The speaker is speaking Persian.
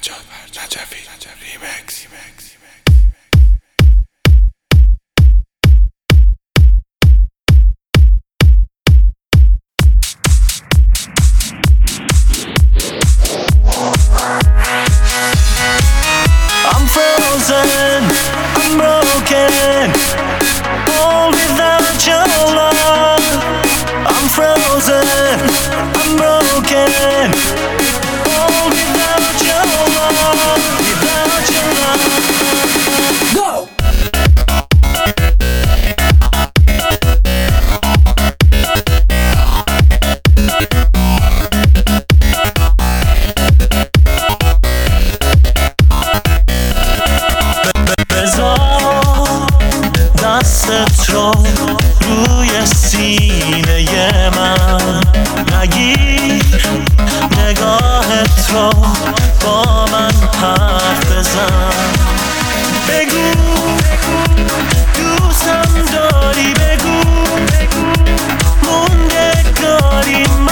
I'm frozen, I'm broken, all without your love. I'm frozen, I'm broken, all without your love, without your love. Go! دستت رو روی سینه من نگیر، نگاهت رو با من حرف بزن. بگو دوستم داری، بگو موندگاری